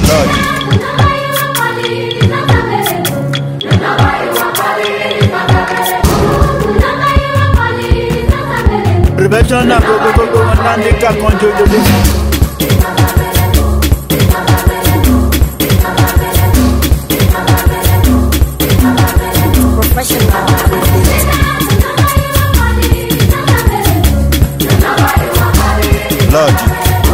Prevention na go nandika konjojo de. Professional. Lord.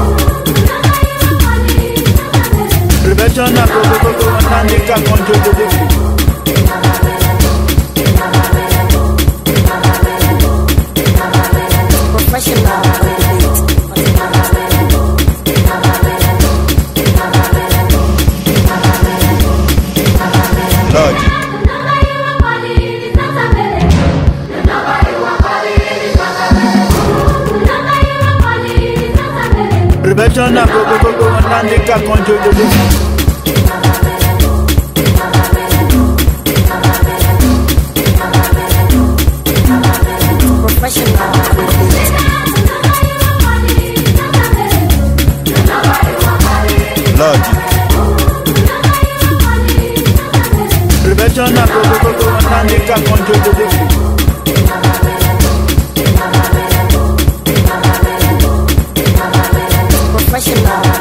Prevention na go nandika konjojo de. Professional. Lord. Prevention na go nandika konjojo de. Professional. Lord. Prevention na go nandika konjojo de. Professional.